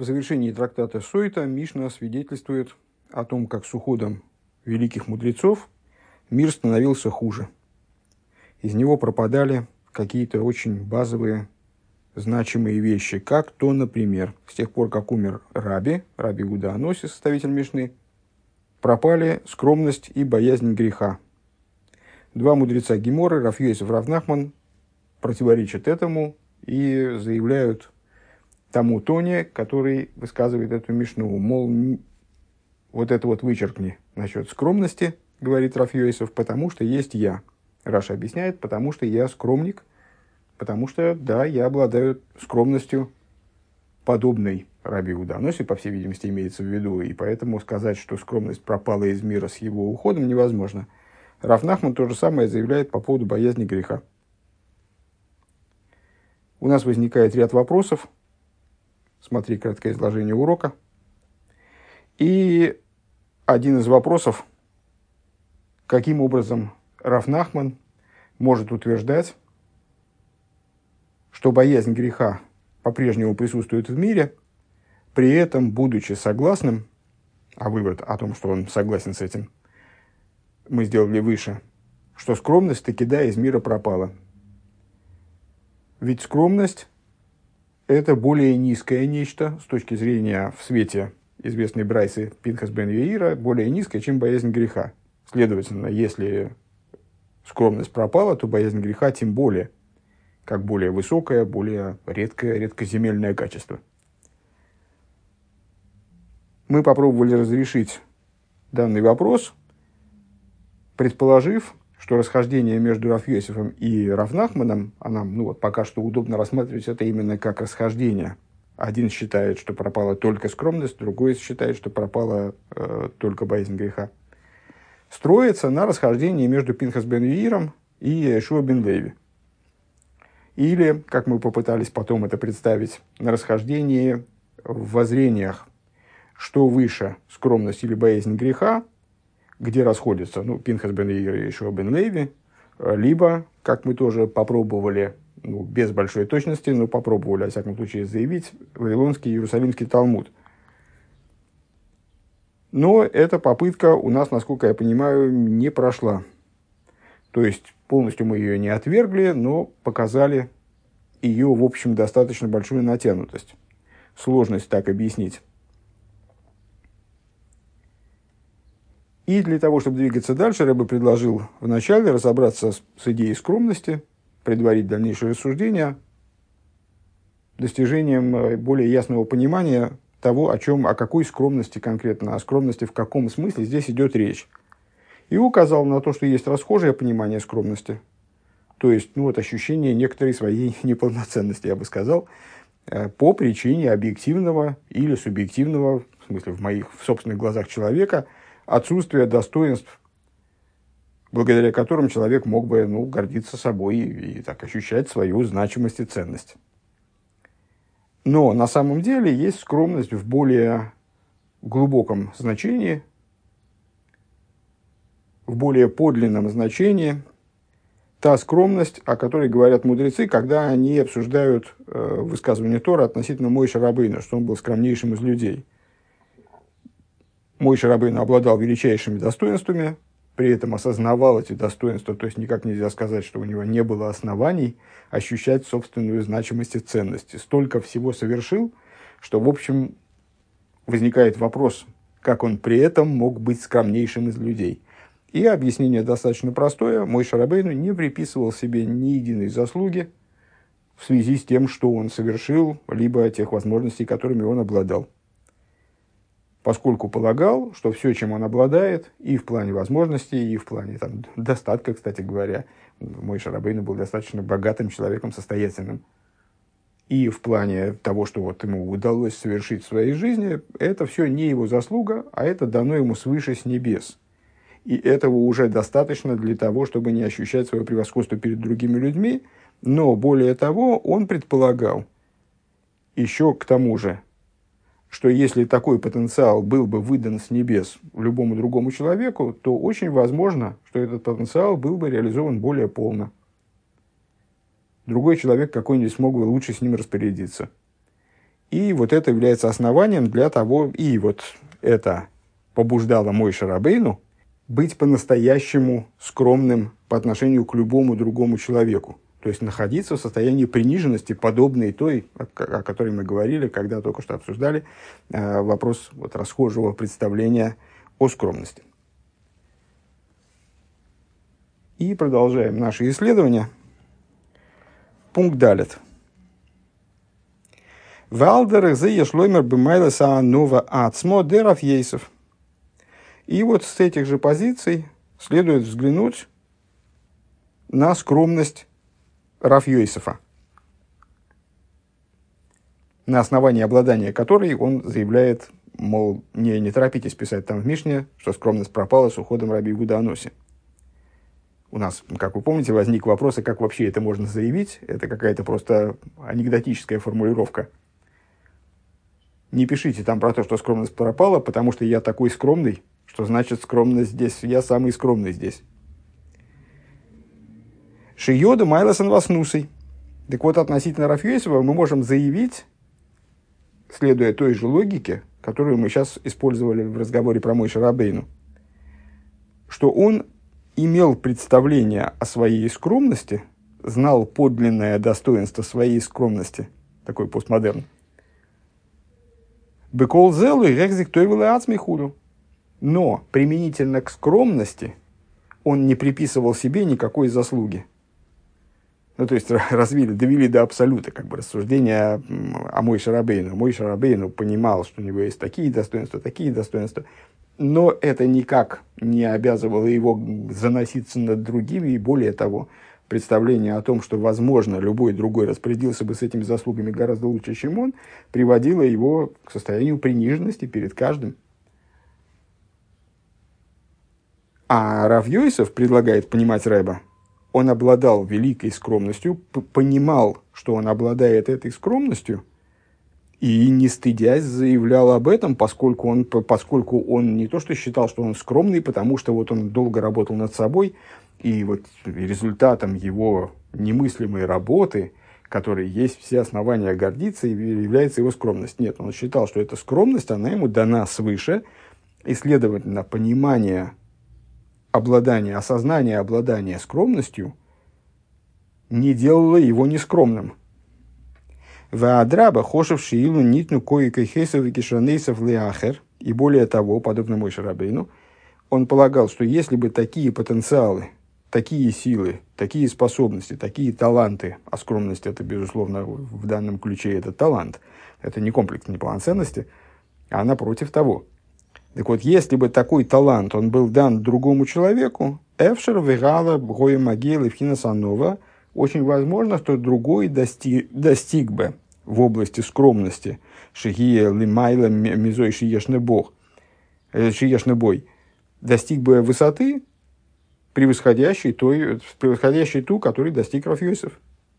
В завершении трактата Сойта Мишна свидетельствует о том, как с уходом великих мудрецов мир становился хуже. Из него пропадали какие-то очень базовые, значимые вещи, как то, например, с тех пор, как умер Раби Иуда Аноси, составитель Мишны, пропали скромность и боязнь греха. Два мудреца Геморы, Рав Йосеф и Рав Нахман, противоречат этому и заявляют тому тоне, который высказывает эту Мишну. Мол, вот это вот вычеркни насчет скромности, говорит Рав Йосеф, потому что есть я. Раша объясняет, потому что я скромник, потому что, да, я обладаю скромностью, подобной Раби Иуда Аноси, по всей видимости, имеется в виду, и поэтому сказать, что скромность пропала из мира с его уходом, невозможно. Рав Нахман то же самое заявляет по поводу боязни греха. У нас возникает ряд вопросов. Смотри краткое изложение урока. И один из вопросов, каким образом Рав Нахман может утверждать, что боязнь греха по-прежнему присутствует в мире, при этом, будучи согласным, а вывод о том, что он согласен с этим, мы сделали выше, что скромность таки да из мира пропала. Ведь скромность – это более низкое нечто с точки зрения в свете известной Брайсы Пинхас бен Яира, более низкое, чем боязнь греха. Следовательно, если скромность пропала, то боязнь греха тем более, как более высокое, более редкое, редкоземельное качество. Мы попробовали разрешить данный вопрос, предположив, что расхождение между Рав Йосефом и Рав Нахманом, а нам пока что удобно рассматривать это именно как расхождение. Один считает, что пропала только скромность, другой считает, что пропала только боязнь греха. Строится на расхождении между Пинхас бен Яиром и Йешуа бен Леви. Или, как мы попытались потом это представить, на расхождении в воззрениях, что выше, скромность или боязнь греха, где расходятся Пинхас бен Яир и Йешуа бен Леви, либо, как мы тоже попробовали, без большой точности, но попробовали, во всяком случае, заявить, Вавилонский и Иерусалимский Талмуд. Но эта попытка у нас, насколько я понимаю, не прошла. То есть, полностью мы ее не отвергли, но показали ее, в общем, достаточно большую натянутость. Сложность так объяснить. И для того, чтобы двигаться дальше, Рэбе предложил вначале разобраться с идеей скромности, предварить дальнейшее рассуждение, достижением более ясного понимания того, о какой скромности конкретно, о скромности в каком смысле здесь идет речь. И указал на то, что есть расхожее понимание скромности, то есть ощущение некоторой своей неполноценности, я бы сказал, по причине объективного или субъективного, в смысле в собственных глазах человека, отсутствия достоинств, благодаря которым человек мог бы гордиться собой и так ощущать свою значимость и ценность. Но на самом деле есть скромность в более глубоком значении, в более подлинном значении, та скромность, о которой говорят мудрецы, когда они обсуждают высказывание Тора относительно Моше Рабейну, что он был скромнейшим из людей. Моше Рабейну обладал величайшими достоинствами, при этом осознавал эти достоинства, то есть никак нельзя сказать, что у него не было оснований ощущать собственную значимость и ценность. Столько всего совершил, что, в общем, возникает вопрос, как он при этом мог быть скромнейшим из людей. И объяснение достаточно простое. Моше Рабейну не приписывал себе ни единой заслуги в связи с тем, что он совершил, либо тех возможностей, которыми он обладал. Поскольку полагал, что все, чем он обладает, и в плане возможностей, и в плане достатка, кстати говоря, Моше Рабейну был достаточно богатым человеком, состоятельным, и в плане того, что ему удалось совершить в своей жизни, это все не его заслуга, а это дано ему свыше с небес. И этого уже достаточно для того, чтобы не ощущать свое превосходство перед другими людьми, но более того, он предполагал еще к тому же, что если такой потенциал был бы выдан с небес любому другому человеку, то очень возможно, что этот потенциал был бы реализован более полно. Другой человек какой-нибудь смог бы лучше с ним распорядиться. И вот это является основанием для того, и вот это побуждало Моше Рабейну быть по-настоящему скромным по отношению к любому другому человеку. То есть находиться в состоянии приниженности, подобной той, о которой мы говорили, когда только что обсуждали вопрос вот расхожего представления о скромности. И продолжаем наши исследования. Пункт далит. Валдер зе шлоймер бемайлеса нова ацмо дерав ейсов. И вот с этих же позиций следует взглянуть на скромность Рав Йосефа, на основании обладания которой он заявляет, мол, не торопитесь писать там в Мишне, что скромность пропала с уходом раби Иуда Аноси. У нас, как вы помните, возник вопрос, а как вообще это можно заявить? Это какая-то просто анекдотическая формулировка. Не пишите там про то, что скромность пропала, потому что я такой скромный, что значит скромность здесь, я самый скромный здесь. Шиёда Майласан Васнусой. Так вот, относительно Рав Йосефа мы можем заявить, следуя той же логике, которую мы сейчас использовали в разговоре про Моше Рабейну, что он имел представление о своей скромности, знал подлинное достоинство своей скромности, такой постмодерн. Бекол зелу и рекзик тойвелы ацмихуду. Но применительно к скромности он не приписывал себе никакой заслуги. Ну, то есть, довели до абсолюта, как бы, рассуждения о Моше Рабейну. Моше Рабейну понимал, что у него есть такие достоинства, но это никак не обязывало его заноситься над другими, и более того, представление о том, что, возможно, любой другой распорядился бы с этими заслугами гораздо лучше, чем он, приводило его к состоянию приниженности перед каждым. А Рав Йосеф предлагает понимать Рэба, он обладал великой скромностью, понимал, что он обладает этой скромностью, и, не стыдясь, заявлял об этом, поскольку он не то что считал, что он скромный, потому что вот он долго работал над собой, и вот результатом его немыслимой работы, которой есть все основания гордиться, является его скромность. Нет, он считал, что эта скромность, она ему дана свыше, и, следовательно, понимание обладание, осознание обладания скромностью не делало его нескромным. Ваадраба хошев шиилу нитну коикой хейсов и кишанейсов леахер. И более того, подобно Моше Рабейну, он полагал, что если бы такие потенциалы, такие силы, такие способности, такие таланты, а скромность это, безусловно, в данном ключе это талант, это не комплекс неполноценности, а напротив того. Так вот, если бы такой талант, он был дан другому человеку, Эфшер, Вегала, Бгоя Могила, Евхинасанова, очень возможно, что другой достиг бы в области скромности Шигия, Лимайла, Мизой, Шиешный Бог, Шиешный Бой, достиг бы высоты, превосходящей ту, которой достиг Рав Йосеф.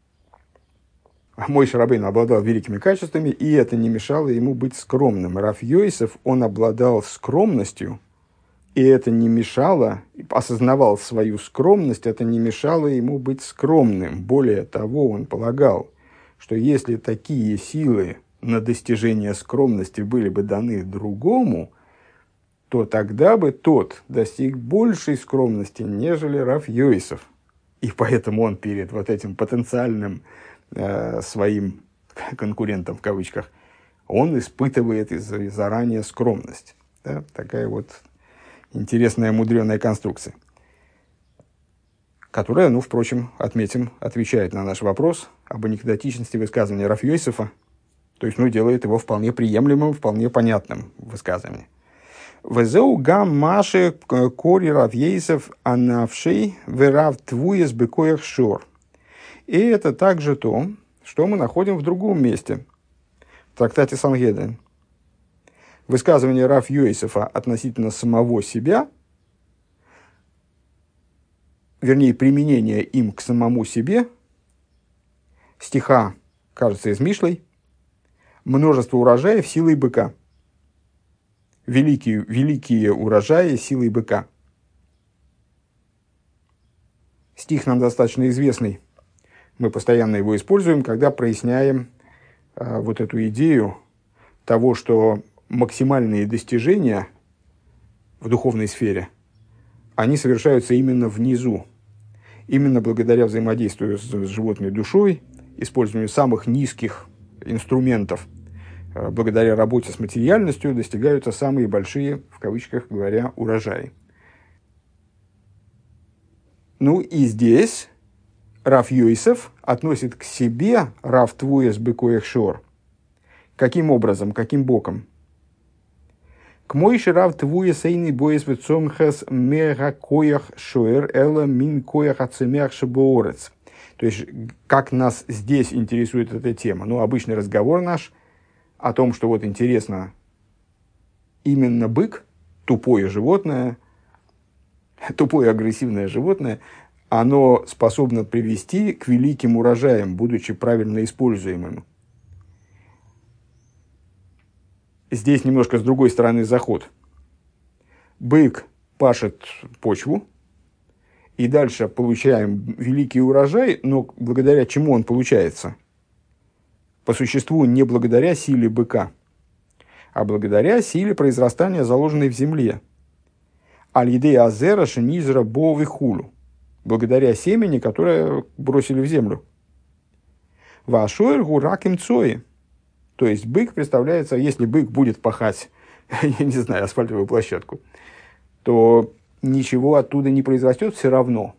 Моше Рабейну обладал великими качествами, и это не мешало ему быть скромным. Рав Йосеф, он обладал скромностью, и это не мешало, осознавал свою скромность, это не мешало ему быть скромным. Более того, он полагал, что если такие силы на достижение скромности были бы даны другому, то тогда бы тот достиг большей скромности, нежели Рав Йосеф. И поэтому он перед вот этим потенциальным своим конкурентом, в кавычках, он испытывает заранее скромность. Да? Такая вот интересная, мудреная конструкция, которая, впрочем, отметим, отвечает на наш вопрос об анекдотичности высказывания Рав Йосефа, то есть, делает его вполне приемлемым, вполне понятным высказыванием. «Везеу гам маши кори Рав Йосеф анавшей верав твуес бекоях шор». И это также то, что мы находим в другом месте, в трактате Сангедрин. Высказывание Рав Йосефа относительно самого себя, вернее, применение им к самому себе, стиха, кажется, из Мишлей, множество урожаев силой быка. Великие урожаи силой быка. Стих нам достаточно известный. Мы постоянно его используем, когда проясняем вот эту идею того, что максимальные достижения в духовной сфере, они совершаются именно внизу. Именно благодаря взаимодействию с животной душой, использованию самых низких инструментов, благодаря работе с материальностью достигаются самые большие, в кавычках говоря, урожаи. Ну и здесь Рав Йосеф относит к себе Рав Твуес бекоях шор. Каким образом, каким боком? К Мойше Рав Твуес эйни боес вецомхас мега коях шоэр эла мин коях ацемях шабоорец. То есть, как нас здесь интересует эта тема? Ну, обычный разговор наш о том, что вот интересно именно бык, тупое животное, тупое агрессивное животное, оно способно привести к великим урожаям, будучи правильно используемым. Здесь немножко с другой стороны заход. Бык пашет почву, и дальше получаем великий урожай, но благодаря чему он получается? По существу не благодаря силе быка, а благодаря силе произрастания, заложенной в земле. Аль-Идея Азера Шенизра Бовы Хулу. Благодаря семени, которое бросили в землю. Вашуэр Гураким Цои. То есть бык представляется, если бык будет пахать, я не знаю, асфальтовую площадку, то ничего оттуда не произрастет все равно.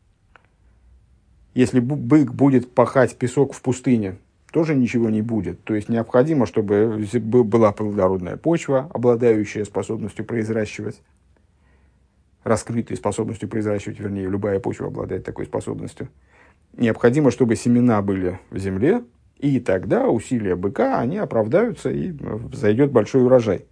Если бык будет пахать песок в пустыне, тоже ничего не будет. То есть необходимо, чтобы была плодородная почва, обладающая способностью произращивать, раскрытой способностью произращивать, вернее, любая почва обладает такой способностью. Необходимо, чтобы семена были в земле, и тогда усилия быка, они оправдаются, и взойдет большой урожай.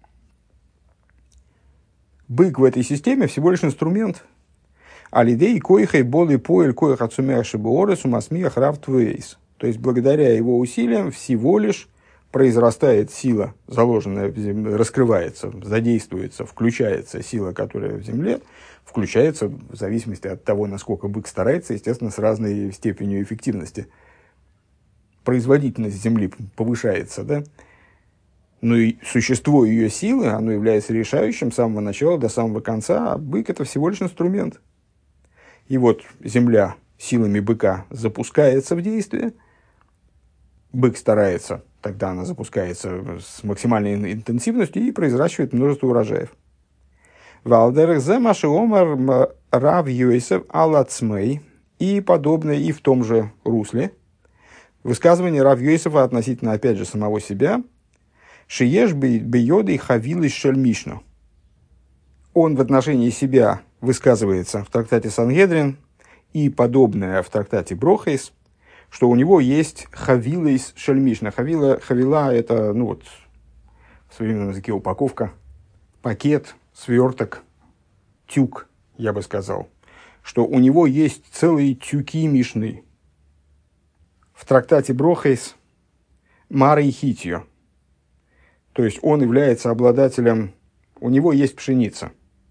Бык в этой системе всего лишь инструмент. Алидей коихай болы поэль коих ацумяши буорес умасмиях равтвейс. То есть, благодаря его усилиям всего лишь произрастает сила, заложенная в земле, раскрывается, задействуется, включается сила, которая в земле, включается в зависимости от того, насколько бык старается, естественно, с разной степенью эффективности. Производительность земли повышается, да? Но и существо ее силы, оно является решающим с самого начала до самого конца, а бык – это всего лишь инструмент. И вот земля силами быка запускается в действие, бык старается, тогда она запускается с максимальной интенсивностью и произращивает множество урожаев. Рав Йосеф алацмей, и подобное и в том же русле высказывание Рав Йосефа относительно, опять же, самого себя. Шиеш бейоды хавилы шельмишну. Он в отношении себя высказывается в трактате Сангедрин и подобное в трактате Брохейс, что у него есть хавилейс шельмишна. Хавила – это, ну вот, в современном языке упаковка, пакет, сверток, тюк, я бы сказал. Что у него есть целые тюки мишны. В трактате Брохейс Мара и Хитьо. То есть он является обладателем, у него есть пшеница.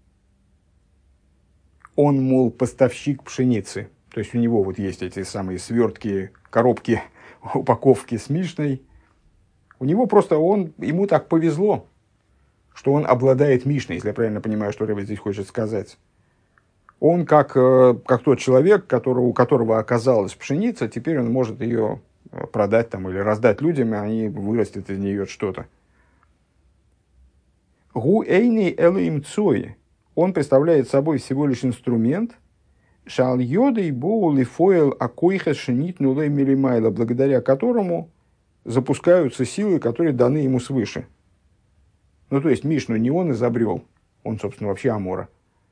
Он, мол, поставщик пшеницы. То есть у него вот есть эти самые свертки, коробки, упаковки с мишной. У него просто ему так повезло, что он обладает мишной, если я правильно понимаю, что Ребе здесь хочет сказать. Он как тот человек, у которого оказалась пшеница, теперь он может ее продать там, или раздать людям, и они вырастет из нее что-то. Гу эйни элоим цои. Он представляет собой всего лишь инструмент, шал йодой боули фойл акойха шинит нулей милимайла, благодаря которому запускаются силы, которые даны ему свыше. Ну, то есть, Мишну не он изобрел, он, собственно, вообще Амора.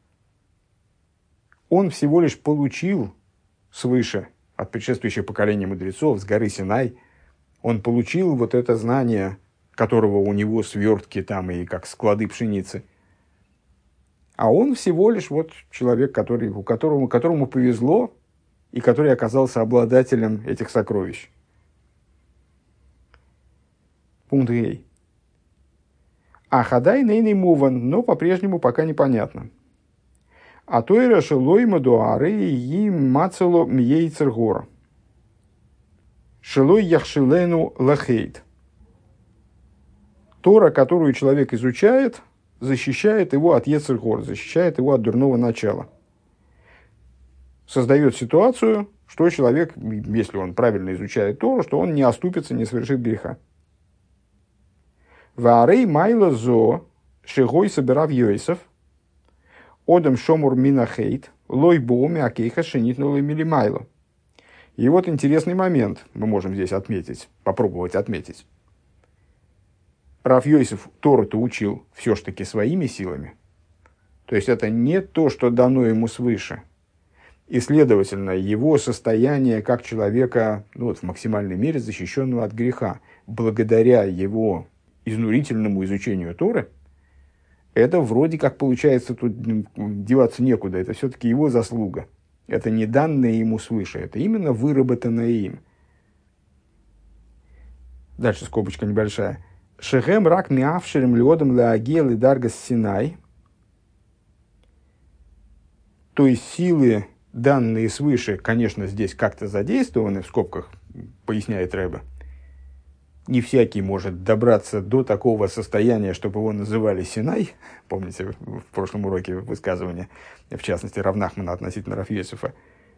Он всего лишь получил свыше от предшествующих поколений мудрецов с горы Синай, он получил вот это знание, которого у него свертки там и как склады пшеницы. А он всего лишь вот человек, которому повезло и который оказался обладателем этих сокровищ. Пункт Гей. А хадай нейный муван, но по-прежнему пока непонятно. А то и решилой мадуары и мацело мьейцергора. Шилой яхшилену лахейт. Тора, которую человек изучает, защищает его от йецер гор, защищает его от дурного начала. Создает ситуацию, что человек, если он правильно изучает Тору, что он не оступится, не совершит греха. Ваарей майла зо шигой собирав йойсов одам шомур минахейт лой боми акейха шинитнула милимайло. И вот интересный момент мы можем здесь отметить, попробовать отметить. Рав Йосеф Тору-то учил все-таки своими силами. То есть это не то, что дано ему свыше. И, следовательно, его состояние как человека в максимальной мере защищенного от греха, благодаря его изнурительному изучению Торы, это вроде как получается, тут деваться некуда, это все-таки его заслуга. Это не данное ему свыше, это именно выработанное им. Дальше скобочка небольшая. Шехем рак миавшерем леодом леагел и даргас синай. То есть силы, данные свыше, конечно, здесь как-то задействованы, в скобках поясняет Ребе. Не всякий может добраться до такого состояния, чтобы его называли Синай. Помните в прошлом уроке высказывание, в частности, Рав Нахмана относительно Рав Йосефа.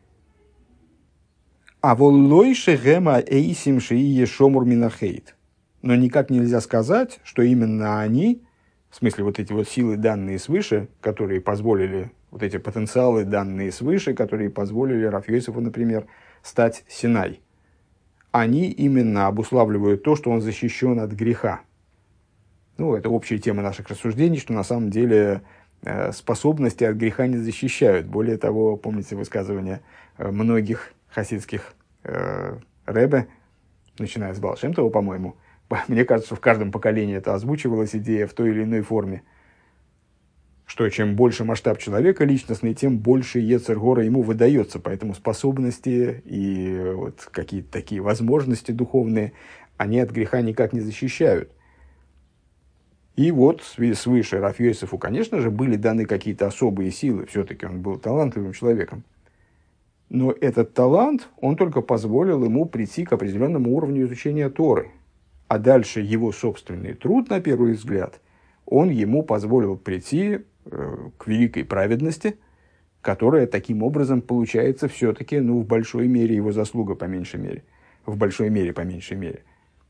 А воллой шехема эйсим шиие шомур минахейт. Но никак нельзя сказать, что именно они, в смысле вот эти вот силы, данные свыше, которые позволили, вот эти потенциалы, данные свыше, которые позволили Рав Йосефу, например, стать Синай, они именно обуславливают то, что он защищен от греха. Это общая тема наших рассуждений, что на самом деле способности от греха не защищают. Более того, помните высказывания многих хасидских ребе, начиная с Баал Шем Това, по-моему. Мне кажется, что в каждом поколении это озвучивалась идея в той или иной форме, что чем больше масштаб человека личностный, тем больше йецер гора ему выдается. Поэтому способности и вот какие-то такие возможности духовные, они от греха никак не защищают. И вот свыше Рав Йосефу, конечно же, были даны какие-то особые силы. Все-таки он был талантливым человеком. Но этот талант, он только позволил ему прийти к определенному уровню изучения Торы. А дальше его собственный труд, на первый взгляд, он ему позволил прийти к великой праведности, которая таким образом получается все-таки, в большой мере его заслуга, по меньшей мере. В большой мере, по меньшей мере.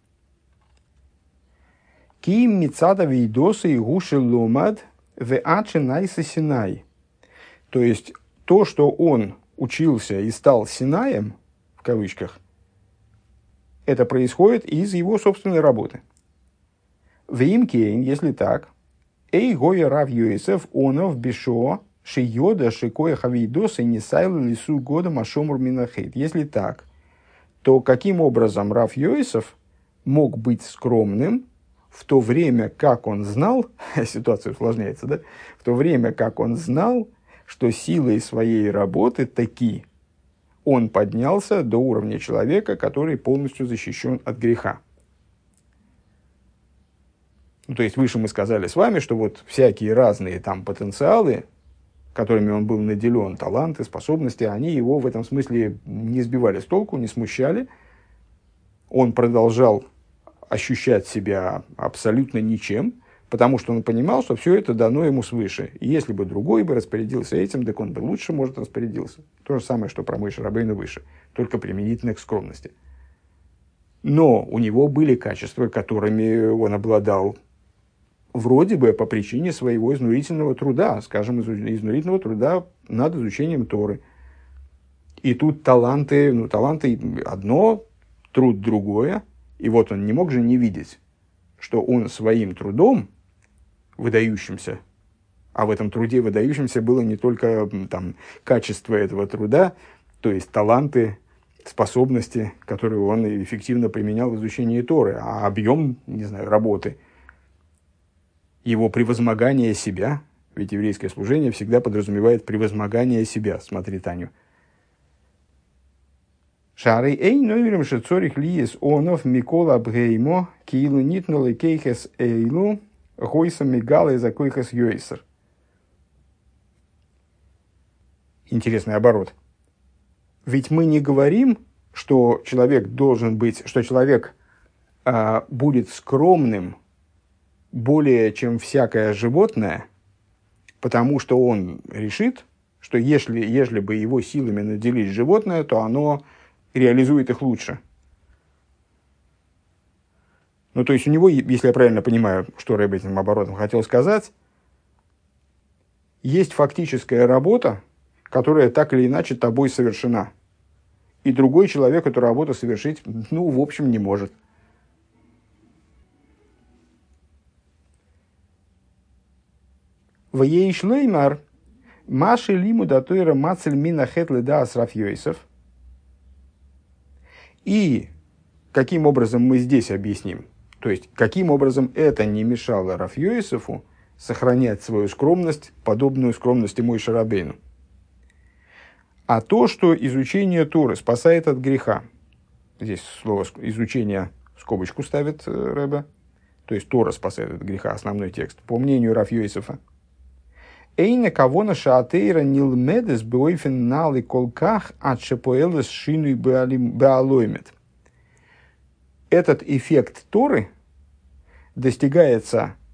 Ким мицада вейдоса и гуши ломад ве ачи найса синай. То есть, то, что он учился и стал Синаем, в кавычках, это происходит из его собственной работы. Веймкейн, если так, эй гоя Рав Йосеф онов бешо шиёда шикоя хавейдоса и несайла лису года машомур минахейт. Если так, то каким образом Рав Йосеф мог быть скромным в то время, как он знал, ситуация усложняется, да? В то время, как он знал, что силой своей работы таки он поднялся до уровня человека, который полностью защищен от греха. То есть, выше мы сказали с вами, что вот всякие разные там потенциалы, которыми он был наделен, таланты, способности, они его в этом смысле не сбивали с толку, не смущали. Он продолжал ощущать себя абсолютно ничем, потому что он понимал, что все это дано ему свыше. И если бы другой бы распорядился этим, так он бы лучше, может, распорядился. То же самое, что про Моше Рабейну выше, только применительно к скромности. Но у него были качества, которыми он обладал вроде бы по причине своего изнурительного труда, скажем, изнурительного труда над изучением Торы. И тут таланты одно, труд другое, и вот он не мог же не видеть, что он своим трудом, выдающимся, а в этом труде выдающимся было не только качество этого труда, то есть таланты, способности, которые он эффективно применял в изучении Торы, а объем, работы, его превозмогание себя, ведь еврейское служение всегда подразумевает превозмогание себя, смотри, Таню. Шары эй нойрем шецорих лиес онов микола бгеймо киилу нитнули кейхес эйлу гойса мигала из акойхес йойсер. Интересный оборот. Ведь мы не говорим, что человек должен быть, что человек будет скромным более чем всякое животное, потому что он решит, что ежели бы его силами наделить животное, то оно реализует их лучше. Ну, то есть у него, если я правильно понимаю, что Рэбе этим оборотом хотел сказать, есть фактическая работа, которая так или иначе тобой совершена. И другой человек эту работу совершить, ну, в общем, не может. Ваей шлеймар, маши лиму датуира мацель мина хетлы да асраф йойсов. И каким образом мы здесь объясним? То есть, каким образом это не мешало Рав Йосефу сохранять свою скромность, подобную скромности Мойше Рабейну? А то, что изучение Торы спасает от греха. Здесь слово изучение в скобочку ставит Ребе. То есть, Тора спасает от греха, основной текст. По мнению Рав Йосефа. Эйна кавона шаатейра нилмедес беойфен налы колках атшепоэлес шинуй беалоймет. Этот эффект Торы достигается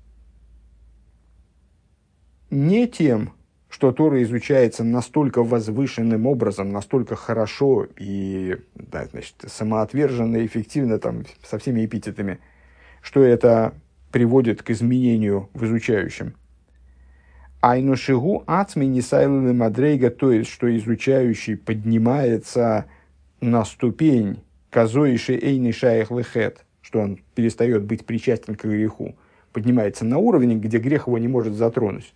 не тем, что Тора изучается настолько возвышенным образом, настолько хорошо и да, значит, самоотверженно и эффективно там, со всеми эпитетами, что это приводит к изменению в изучающем. Айнушигу ацми нисайлы мадрейга, то есть, что изучающий поднимается на ступень казоиши эйни шаях лехет, что он перестает быть причастен к греху, поднимается на уровень, где грех его не может затронуть.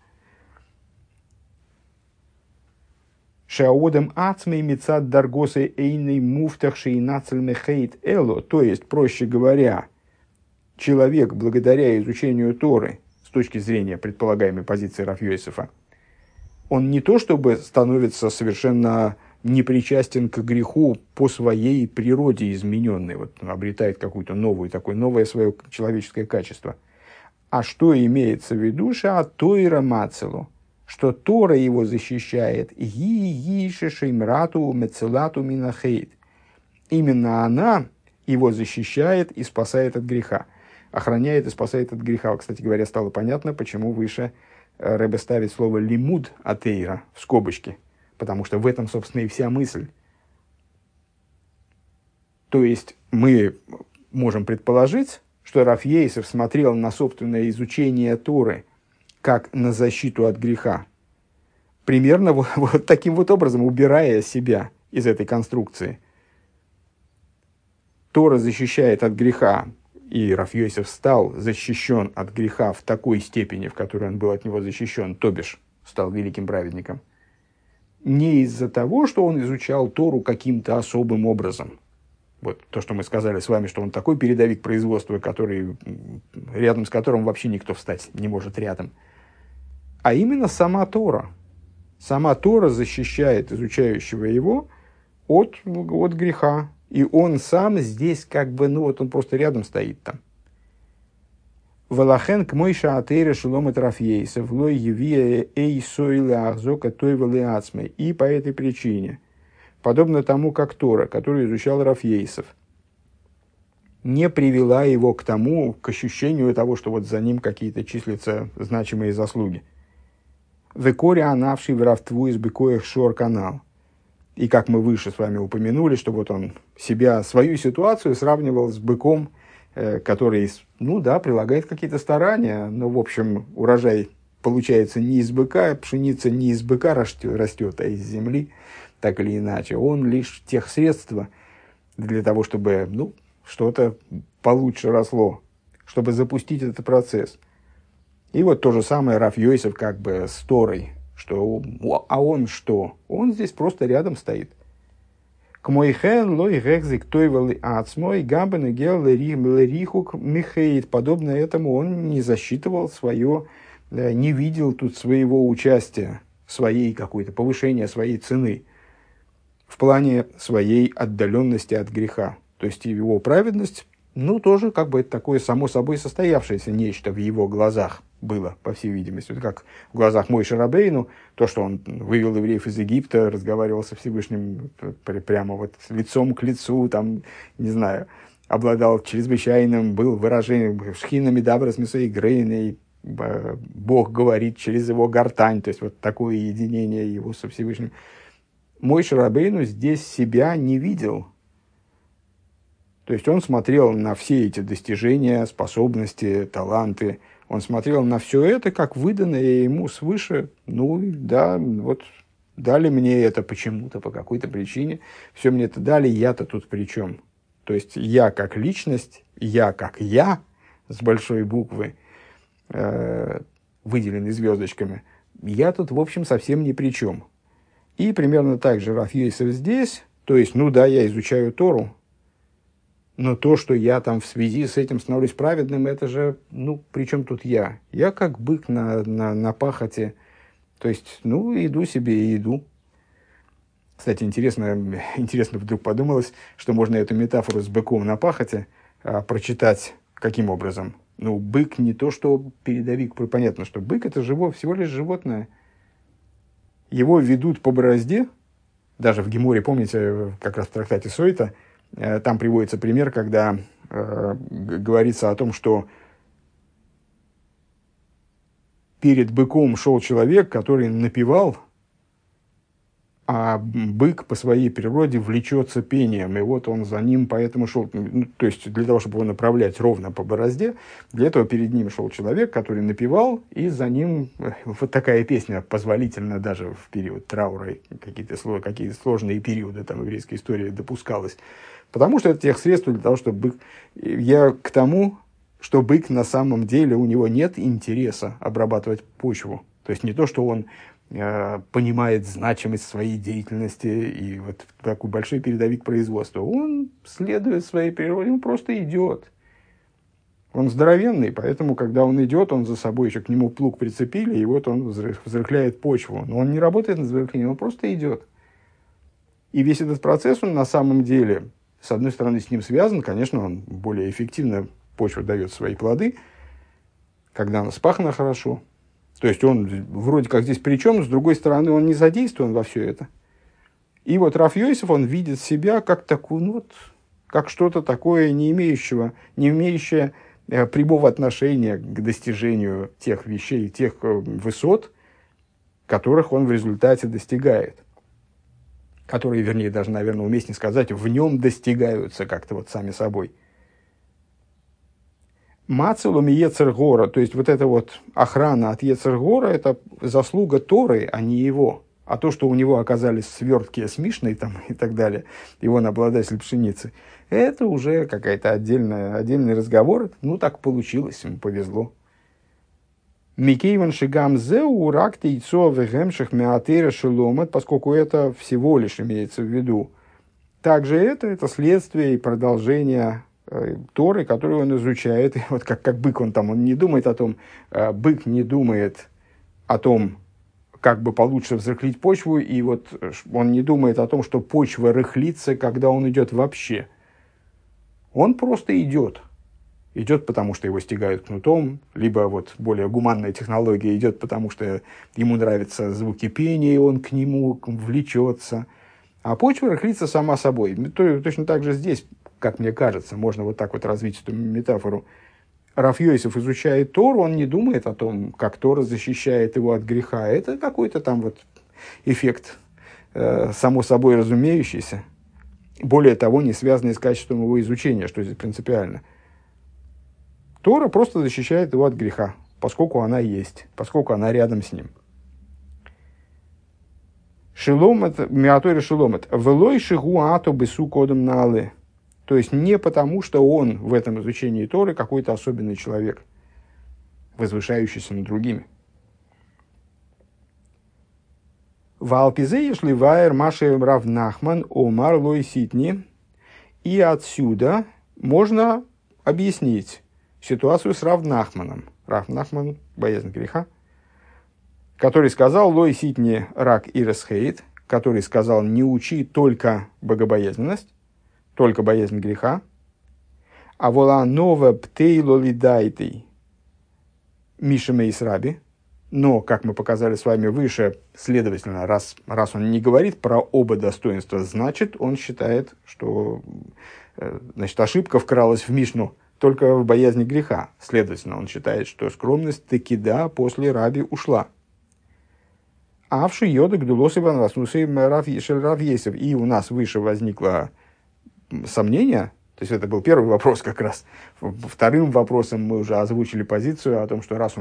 Шаодам ацми мицад даргосы эйни муфтахши и нацельмехейт эло, то есть, проще говоря, человек, благодаря изучению Торы, с точки зрения предполагаемой позиции Рав Йосефа, он не то чтобы становится совершенно непричастен к греху по своей природе измененной, вот, обретает какую-то новое свое человеческое качество. А что имеется в виду? Тойра мацелу, что Тора его защищает. Именно она его защищает и спасает от греха. Охраняет и спасает от греха. Кстати говоря, стало понятно, почему выше Ребе ставит слово «лимуд атеира» в скобочки. Потому что в этом, собственно, и вся мысль. То есть, мы можем предположить, что Рав Йосеф смотрел на собственное изучение Торы как на защиту от греха. Примерно вот таким вот образом, убирая себя из этой конструкции. Тора защищает от греха, и Рав Йосеф стал защищен от греха в такой степени, в которой он был от него защищен, то бишь стал великим праведником. Не из-за того, что он изучал Тору каким-то особым образом. Вот то, что мы сказали с вами, что он такой передовик производства, рядом с которым вообще никто встать не может рядом. А именно сама Тора. Сама Тора защищает изучающего его от греха. И он сам здесь он просто рядом стоит там. Валахен к мойша атеира шеломет Рав Йосеф лой евия эй сойле ахзока тойвеле ацмей. И по этой причине, подобно тому, как Тора, которую изучал Рав Йосеф, не привела его к к ощущению того, что вот за ним какие-то числятся значимые заслуги. Векоре анавший в равтву из бекоях шор канал. И как мы выше с вами упомянули, что вот он свою ситуацию сравнивал с быком, который, прилагает какие-то старания, но, в общем, урожай получается не из быка, пшеница не из быка растет, а из земли, так или иначе. Он лишь тех средства для того, чтобы, что-то получше росло, чтобы запустить этот процесс. И вот то же самое Рав Йосеф с Торой. А он что? Он здесь просто рядом стоит. К мойхен лой гекзик тойвали ацмой габен и гел лерихук михейт. Подобно этому он не засчитывал не видел тут своего участия, своей какой-то повышения своей цены в плане своей отдаленности от греха. То есть его праведность, тоже это такое само собой состоявшееся нечто в его глазах было, по всей видимости. Как в глазах Мойше Рабейну, то, что он вывел евреев из Египта, разговаривал со Всевышним прямо лицом к лицу, обладал чрезвычайным, был выражением шхина медабрас мисой грейной, Бог говорит через его гортань, то есть вот такое единение его со Всевышним. Мойше Рабейну здесь себя не видел. То есть он смотрел на все эти достижения, способности, таланты. Он смотрел на все это, как выданное ему свыше. Ну да, вот дали мне это почему-то, по какой-то причине. Все мне это дали, я-то тут при чем? То есть я как личность, я как я, с большой буквы, выделенный звездочками, я тут, в общем, совсем ни при чем. И примерно так же Рав Йосеф здесь, то есть, ну да, я изучаю Тору, но то, что я там в связи с этим становлюсь праведным, это же, ну, при чем тут я? Я как бык на пахоте, то есть, ну, иду себе и иду. Кстати, интересно вдруг подумалось, что можно эту метафору с быком на пахоте прочитать каким образом? Ну, бык не то, что передовик. Понятно, что бык – это всего лишь животное. Его ведут по борозде. Даже в Геморе, помните, как раз в трактате Сойта, там приводится пример, когда говорится о том, что перед быком шел человек, который напевал, а бык по своей природе влечется пением, и вот он за ним поэтому шел. Ну, то есть для того, чтобы его направлять ровно по борозде, для этого перед ним шел человек, который напевал, и за ним вот такая песня позволительна даже в период траура, какие-то сложные периоды там, еврейской истории допускалось. Потому что это тех средств для того, чтобы бык... Я к тому, что бык на самом деле, у него нет интереса обрабатывать почву. То есть не то, что он понимает значимость своей деятельности и вот такой большой передовик производства. Он следует своей природе, он просто идет. Он здоровенный, поэтому, когда он идет, он за собой еще к нему плуг прицепили, и вот он взрыхляет почву. Но он не работает над взрыхлением, он просто идет. И весь этот процесс, он на самом деле, с одной стороны, с ним связан, конечно, он более эффективно, почва дает свои плоды, когда она спахана хорошо. То есть он вроде как здесь при чем, с другой стороны, он не задействован во все это. И вот Рав Йосеф, он видит себя как такую, ну вот, как что-то такое, не имеющее прямого отношения к достижению тех вещей, тех высот, которых он в результате достигает. Которые, вернее, даже, наверное, уместнее сказать, в нем достигаются как-то вот сами собой. Мацелум и Ецер-Гора, то есть вот эта вот охрана от Ецер-Гора, это заслуга Торы, а не его. А то, что у него оказались свертки с Мишной там, и так далее, и он обладатель пшеницы, это уже какая-то отдельный разговор. Ну, так получилось, ему повезло. Микейван шигам зеу рак тейцо вегемших меатера шеломат, поскольку это всего лишь имеется в виду. Также это следствие и продолжение Торы, которую он изучает. И вот как бык он не думает о том, бык не думает о том, как бы получше взрыхлить почву, и вот он не думает о том, что почва рыхлится, когда он идет вообще. Он просто идет. Идет, потому что его стягают кнутом, либо вот более гуманная технология идет, потому что ему нравятся звуки пения, и он к нему влечется. А почва рыхлится сама собой. Точно так же здесь, как мне кажется, можно вот так вот развить эту метафору. Рав Йосеф изучает Тору, он не думает о том, как Тора защищает его от греха. Это какой-то там вот эффект, само собой разумеющийся. Более того, не связанный с качеством его изучения, что здесь принципиально. Тора просто защищает его от греха, поскольку она есть, поскольку она рядом с ним. Шеломет, миаторе шеломет, велой шигу ато бесу кодом наале. То есть не потому, что он в этом изучении Торы какой-то особенный человек, возвышающийся над другими. Валпизе ешли вайер Маше Рав Нахман омар лой ситни. И отсюда можно объяснить ситуацию с Рав Нахманом. Рав Нахман, боязнь греха, который сказал лой ситни рак и расхейт, который сказал не учи только богобоязненность, только боязнь греха. А вола нова птейло лидайтей мишеме исраби. Но, как мы показали с вами выше, следовательно, раз он не говорит про оба достоинства, значит, он считает, что значит, ошибка вкралась в Мишну только в боязни греха. Следовательно, он считает, что скромность таки да после Раби ушла. Авши йода гдулос Иван Васнусей Рав Ейсов. И у нас выше возникло сомнение, то есть это был первый вопрос как раз. Вторым вопросом мы уже озвучили позицию о том, что раз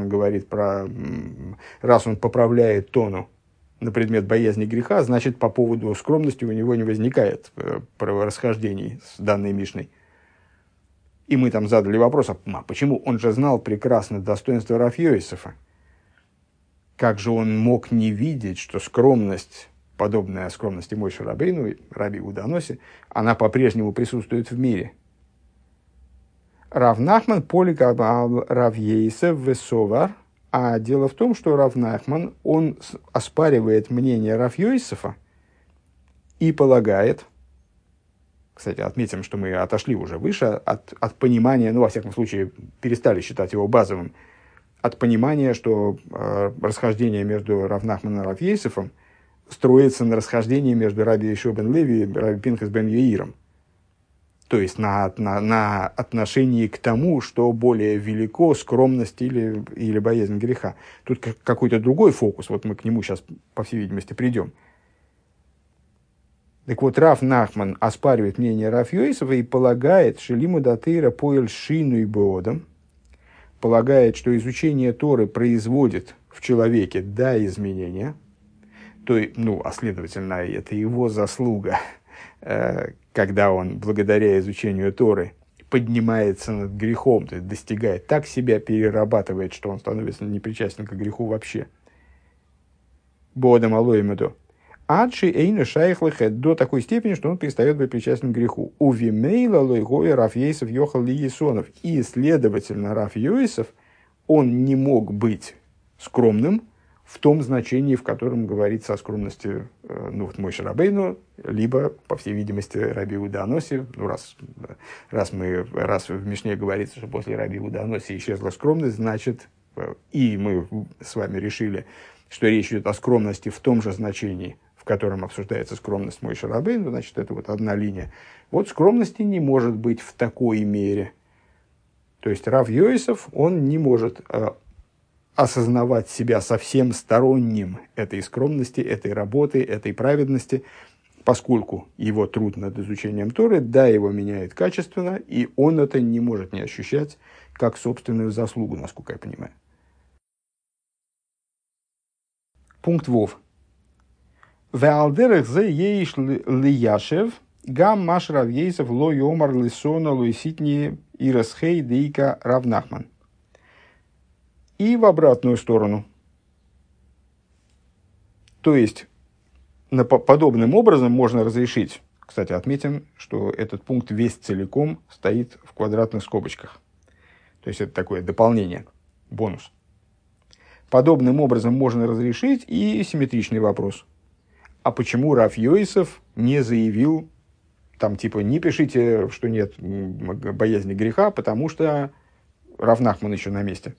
он поправляет тону на предмет боязни греха, значит, по поводу скромности у него не возникает расхождений с данной Мишной. И мы там задали вопрос, а почему? Он же знал прекрасно достоинство Рав Йосефа. Как же он мог не видеть, что скромность, подобная скромности Моше Рабейну, Раби Иуда Аноси, она по-прежнему присутствует в мире? Рав Нахман полика Рав Йосеф весовар. А дело в том, что Рав Нахман, он оспаривает мнение Рав Йосефа и полагает, кстати, отметим, что мы отошли уже выше от понимания, ну, во всяком случае, перестали считать его базовым, от понимания, что расхождение между Рав Нахманом и Рав Йосефом строится на расхождении между Раби Йошуа бен Леви и Раби Пинхас бен Яиром. То есть на отношении к тому, что более велико, скромность или боязнь греха. Тут какой-то другой фокус, вот мы к нему сейчас, по всей видимости, придем. Так вот, Рав Нахман оспаривает мнение Рав Йосефа и полагает, что лиму датейра поэль шину и боодом, полагает, что изучение Торы производит в человеке изменения, а следовательно, это его заслуга, когда он, благодаря изучению Торы, поднимается над грехом, то есть достигает, так себя перерабатывает, что он становится непричастен к греху вообще. Бодам алоимеду. Адши эйна шайхлэхэ до такой степени, что он перестает быть причастен к греху. Увимейла лойгоя Рав Йосеф йохал ли Есонов. И, следовательно, Рав Йосеф, он не мог быть скромным в том значении, в котором говорится о скромности Моше Рабейну, либо, по всей видимости, Раби Иуда Аноси. Раз в Мишне говорится, что после Раби Иуда Аноси исчезла скромность, значит, и мы с вами решили, что речь идет о скромности в том же значении, в котором обсуждается скромность Моше Рабейну, значит, это вот одна линия. Вот скромности не может быть в такой мере. То есть Рав Йосеф, он не может осознавать себя совсем сторонним этой скромности, этой работы, этой праведности, поскольку его труд над изучением Торы, его меняет качественно, и он это не может не ощущать как собственную заслугу, насколько я понимаю. Пункт Вов. Веалдерах зе еиш лияшев гам маш Рав Йосеф ло йомар лисона луиситни ирасхей дейка Рав Нахман. И в обратную сторону. То есть, подобным образом можно разрешить, кстати, отметим, что этот пункт весь целиком стоит в квадратных скобочках. То есть, это такое дополнение, бонус. Подобным образом можно разрешить и симметричный вопрос. А почему Рав Йосеф не заявил, не пишите, что нет боязни греха, потому что Рав Нахман еще на месте.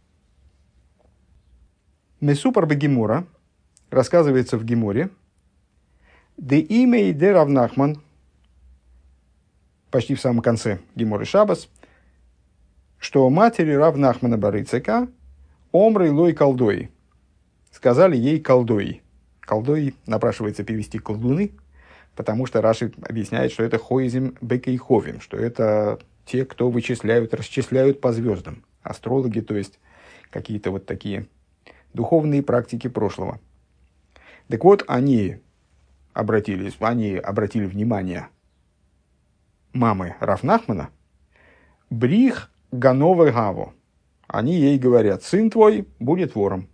Месупар бегемора, рассказывается в Геморе, де имя и де Рав Нахман, почти в самом конце Геморы Шабас, что матери Рав Нахмана бар Ицхака омрой лой колдои, сказали ей колдои. Колдои напрашивается перевести колдуны, потому что Раши объясняет, что это хоизим бекейховим, что это те, кто расчисляют по звездам. Астрологи, то есть какие-то вот такие духовные практики прошлого. Так вот, они обратили внимание мамы Рав Нахмана, брих ганове гаво. Они ей говорят: сын твой будет вором.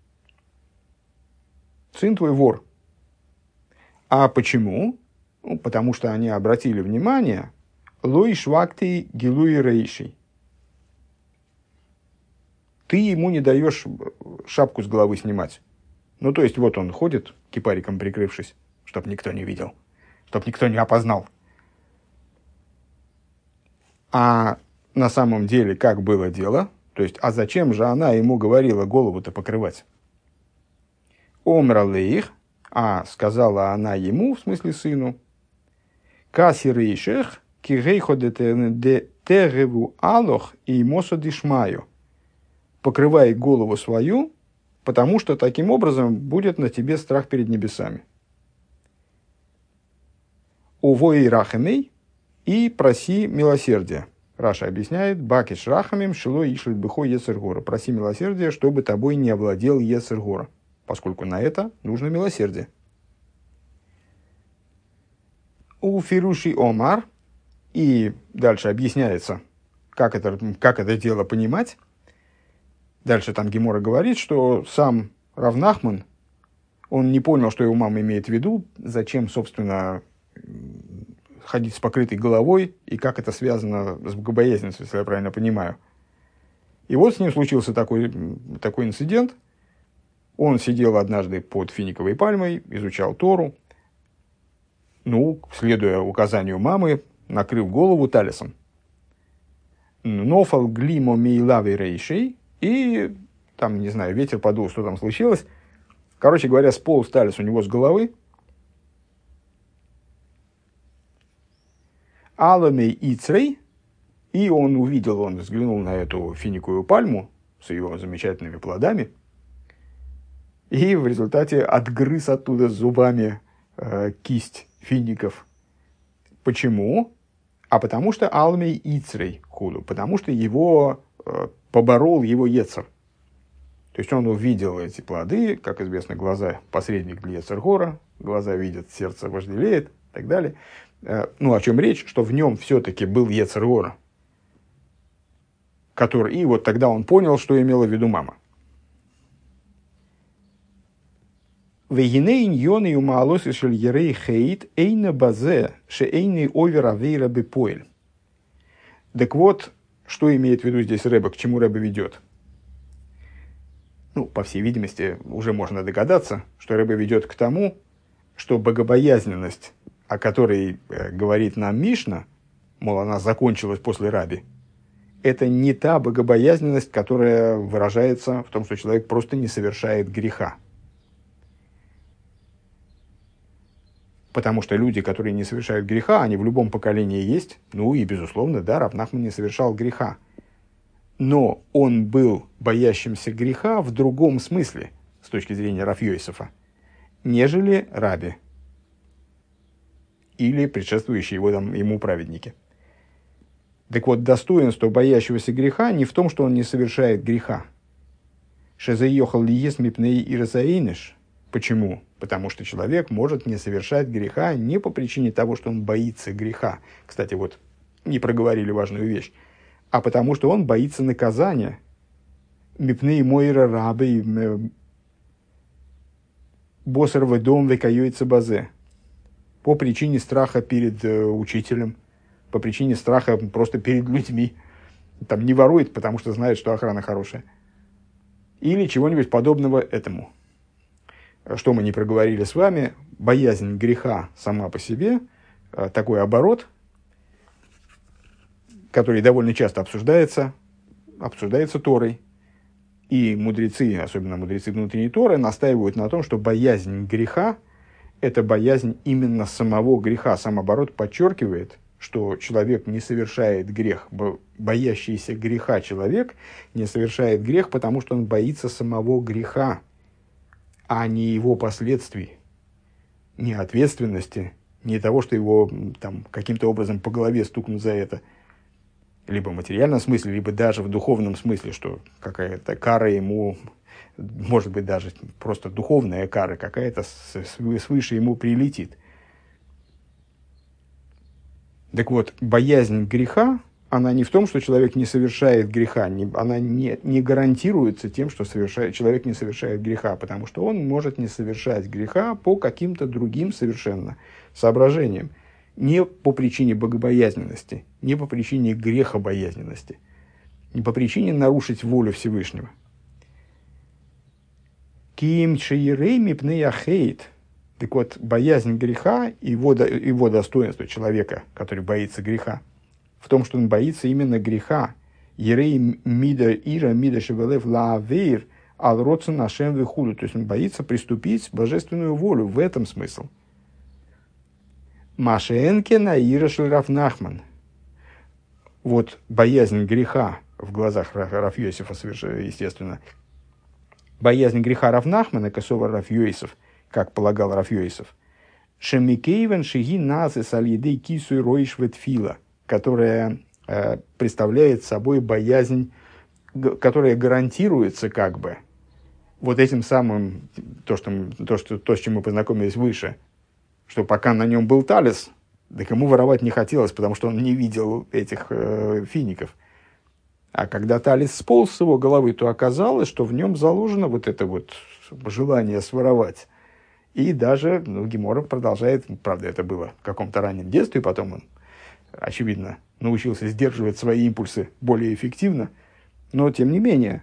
Сын твой вор. А почему? Потому что они обратили внимание лой швакти гилуи рейши. Ты ему не даешь шапку с головы снимать. То есть, вот он ходит, кипариком прикрывшись, чтоб никто не видел, чтоб никто не опознал. А на самом деле, как было дело, то есть, а зачем же она ему говорила голову-то покрывать? Омралеих, а сказала она ему, в смысле сыну, каси рейшех кирейхо де тереву алох и мосо дишмаю. Покрывай голову свою, потому что таким образом будет на тебе страх перед небесами. Увой рахамей и проси милосердия. Раша объясняет, бакиш рахамим шило ишлит бихо ецергора. Проси милосердия, чтобы тобой не овладел ецергора, поскольку на это нужно милосердие. У Фируши Омар, и дальше объясняется, как это дело понимать. Дальше там Гемора говорит, что сам Рав Нахман, он не понял, что его мама имеет в виду, зачем, собственно, ходить с покрытой головой, и как это связано с богобоязненностью, если я правильно понимаю. И вот с ним случился такой инцидент. Он сидел однажды под финиковой пальмой, изучал Тору, следуя указанию мамы, накрыв голову талисом. Нофал глимо мейлави рейшей, и там, не знаю, ветер подул, что там случилось. Короче говоря, сполз талис у него с головы. Аламей ицрей, и он взглянул на эту финиковую пальму с ее замечательными плодами, и в результате отгрыз оттуда зубами кисть фиников. Почему? А потому что Алмей ицрей худу, потому что его поборол его ецер. То есть он увидел эти плоды, как известно, глаза посредник для ецер-гора, глаза видят, сердце вожделеет и так далее. О чем речь, что в нем все-таки был ецер-гора, который, и вот тогда он понял, что имела в виду мама. Вегинейн йоны умаалосы шель ерей хейт эйна базе ше эйны овер авейра бепоэль. Так вот, что имеет в виду здесь Ребе, к чему Ребе ведет? По всей видимости, уже можно догадаться, что Ребе ведет к тому, что богобоязненность, о которой говорит нам Мишна, мол, она закончилась после Раби, это не та богобоязненность, которая выражается в том, что человек просто не совершает греха. Потому что люди, которые не совершают греха, они в любом поколении есть. И, безусловно, да, Рав Нахман не совершал греха. Но он был боящимся греха в другом смысле, с точки зрения Рав Йосефа, нежели Раби или предшествующие ему праведники. Так вот, достоинство боящегося греха не в том, что он не совершает греха. Шезаехал ли ес мипней и разаинеш. Почему? Потому что человек может не совершать греха не по причине того, что он боится греха. Кстати, вот не проговорили важную вещь. А потому что он боится наказания. Мипней мойра рабы босар ведом векаюется базе. По причине страха перед учителем, по причине страха просто перед людьми. Там не ворует, потому что знает, что охрана хорошая. Или чего-нибудь подобного этому. Что мы не проговорили с вами, боязнь греха сама по себе, такой оборот, который довольно часто обсуждается Торой. И мудрецы, особенно мудрецы внутренней Торы, настаивают на том, что боязнь греха – это боязнь именно самого греха. Сам оборот подчеркивает, что человек не совершает грех, боящийся греха человек не совершает грех, потому что он боится самого греха, а не его последствий, не ответственности, не того, что его там каким-то образом по голове стукнут за это, либо в материальном смысле, либо даже в духовном смысле, что какая-то кара ему, может быть, даже просто духовная кара какая-то свыше ему прилетит. Так вот, боязнь греха, она не в том, что человек не совершает греха, она не гарантируется тем, что человек не совершает греха, потому что он может не совершать греха по каким-то другим совершенно соображениям. Не по причине богобоязненности, не по причине грехобоязненности, не по причине нарушить волю Всевышнего. Ким шиерейми пнеяхейт. Так вот, боязнь греха, его достоинство человека, который боится греха, в том, что он боится именно греха. Ерей мида ира мида шевелев лаавейр ал роцен ашем вихуду. То есть он боится приступить божественную волю. В этом смысл. Машенке наира шель Рав Нахман. Вот боязнь греха в глазах Рав Йосифа, естественно, боязнь греха Рав Нахмана, косово Рав Йосиф, как полагал Рав Йосиф, шемикейвен шиги назы сальедей кису роиш ветфила, которая представляет собой боязнь, которая гарантируется как бы вот этим самым, то, с чем мы познакомились выше, что пока на нем был талис, так ему воровать не хотелось, потому что он не видел этих фиников. А когда талис сполз с его головы, то оказалось, что в нем заложено вот это вот желание своровать. И даже Гемора продолжает, правда, это было в каком-то раннем детстве, потом он, очевидно, научился сдерживать свои импульсы более эффективно, но тем не менее,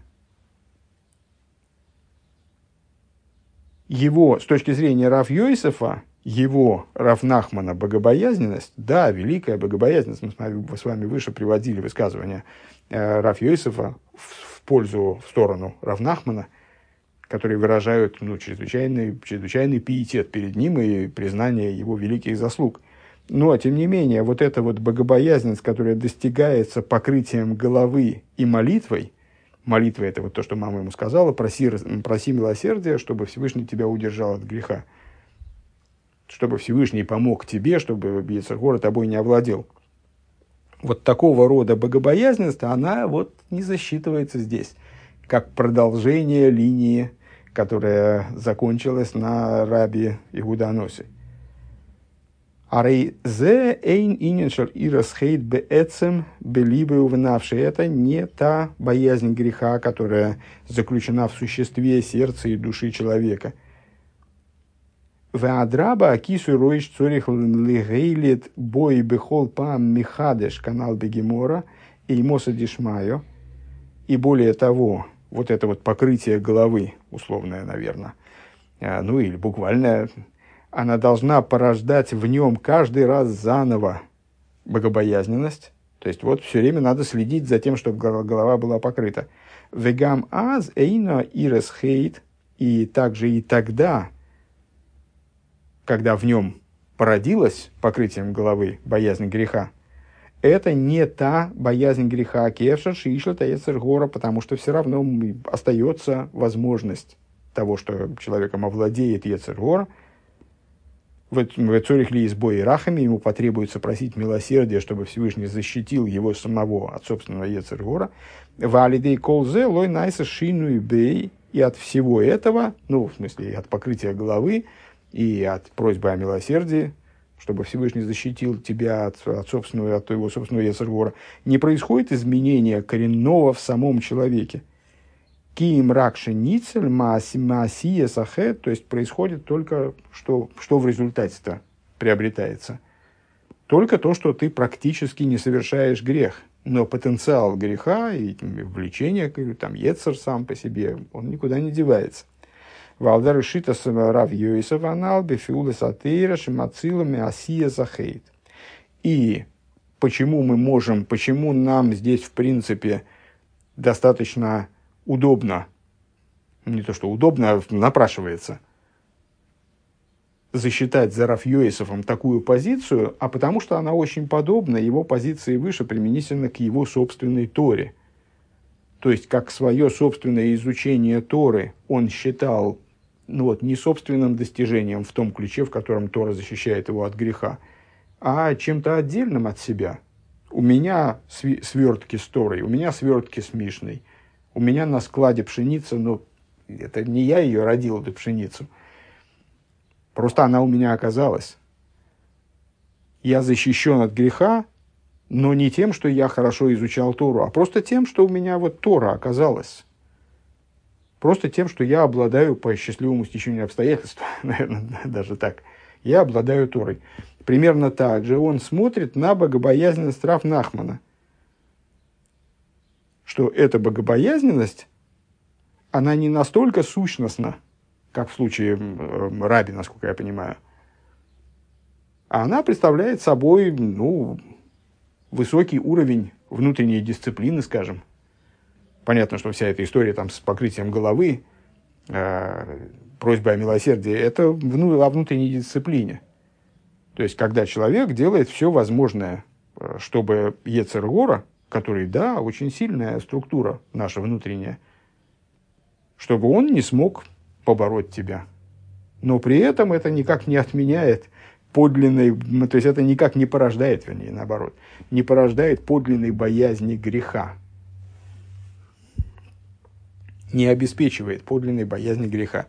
его, с точки зрения Рав Йосефа, его, Рав Нахмана, богобоязненность, да, великая богобоязненность, мы с вами выше приводили высказывания Рав Йосефа в сторону Рав Нахмана, которые выражают чрезвычайный пиетет перед ним и признание его великих заслуг. Но, тем не менее, вот эта вот богобоязненность, которая достигается покрытием головы и молитвой, молитва – это вот то, что мама ему сказала, проси милосердия, чтобы Всевышний тебя удержал от греха, чтобы Всевышний помог тебе, чтобы йецер гара тобой не овладел. Вот такого рода богобоязненность, она вот не засчитывается здесь, как продолжение линии, которая закончилась на раби Иуда Аноси. Арей зе эйн иненшер ирасхейт беэцем белибе увнавши. Это не та боязнь греха, которая заключена в существе сердца и души человека. Веадраба акису роиш цорих лигейлит бой бехол пам михадеш канал бегемора и моса дишмайо. И более того, вот это вот покрытие головы, условное, наверное, ну или буквально, она должна порождать в нем каждый раз заново богобоязненность. То есть вот все время надо следить за тем, чтобы голова была покрыта. Вегам аз эйно ирес хейт. И также и тогда, когда в нем породилась покрытием головы боязнь греха, это не та боязнь греха кевшер шишлата йецер гара, потому что все равно остается возможность того, что человеком овладеет йецер гара. В цорих ли избой и рахами ему потребуется просить милосердия, чтобы Всевышний защитил его самого от собственного йецер гара. Валидей колзе лой найса шину и бей. И от всего этого, ну, в смысле, от покрытия головы и от просьбы о милосердии, чтобы Всевышний защитил тебя от твоего собственного йецер гара, не происходит изменения коренного в самом человеке. Киим ракши ницель маасия сахе, то есть происходит только, что в результате-то приобретается. Только то, что ты практически не совершаешь грех. Но потенциал греха и влечение, там, йецер сам по себе, он никуда не девается. Валдар решита Рав Йосеф анал бефиула сатейра шимацилами асия захейт. И почему нам здесь, в принципе, достаточно удобно, не то что удобно, а напрашивается, засчитать за Рав Йосефом такую позицию, а потому что она очень подобна его позиции выше применительно к его собственной Торе. То есть, как свое собственное изучение Торы он считал не собственным достижением в том ключе, в котором Тора защищает его от греха, а чем-то отдельным от себя. У меня свертки с Торой, у меня свертки с Мишной, у меня на складе пшеница, но это не я ее родил, эту пшеницу. Просто она у меня оказалась. Я защищен от греха, но не тем, что я хорошо изучал Тору, а просто тем, что у меня вот Тора оказалась. Просто тем, что я обладаю по счастливому стечению обстоятельств, наверное, даже так, я обладаю Торой. Примерно так же он смотрит на богобоязненность Рав Нахмана. Что эта богобоязненность, она не настолько сущностна, как в случае Раби, насколько я понимаю, а она представляет собой, высокий уровень внутренней дисциплины, скажем. Понятно, что вся эта история там, с покрытием головы, просьбой о милосердии, это о внутренней дисциплине. То есть, когда человек делает все возможное, чтобы йецер гара, который, да, очень сильная структура наша внутренняя, чтобы он не смог побороть тебя. Но при этом это никак не отменяет подлинной, то есть это никак не порождает, вернее, наоборот, не порождает подлинной боязни греха, не обеспечивает подлинной боязни греха.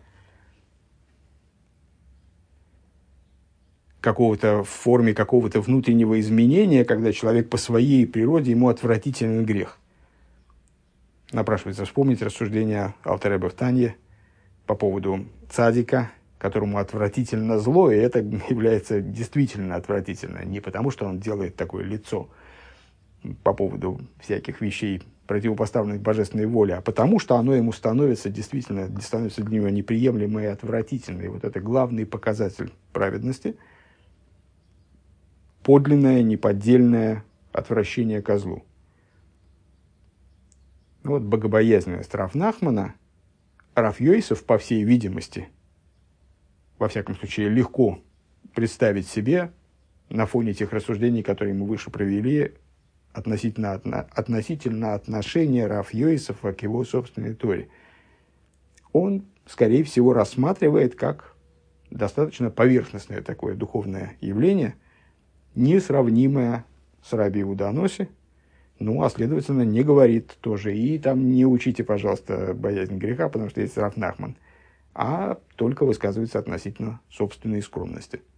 В форме какого-то внутреннего изменения, когда человек по своей природе, ему отвратителен грех. Напрашивается вспомнить рассуждения Алтер Ребе в Танье по поводу цадика, которому отвратительно зло, и это является действительно отвратительно. Не потому, что он делает такое лицо по поводу всяких вещей, противопоставленных божественной воле, а потому, что оно ему становится действительно, становится для него неприемлемо и отвратительно. И вот это главный показатель праведности – подлинное, неподдельное отвращение ко злу. Вот богобоязненность Рав Нахмана, Рав Йосеф, по всей видимости, во всяком случае, легко представить себе на фоне тех рассуждений, которые мы выше провели, относительно отношения Рав Йосефа к его собственной Торе. Он, скорее всего, рассматривает как достаточно поверхностное такое духовное явление, несравнимое с Раби Иуда Аноси, а следовательно, не говорит тоже. И там не учите, пожалуйста, боязнь греха, потому что есть Рав Нахман, а только высказывается относительно собственной скромности.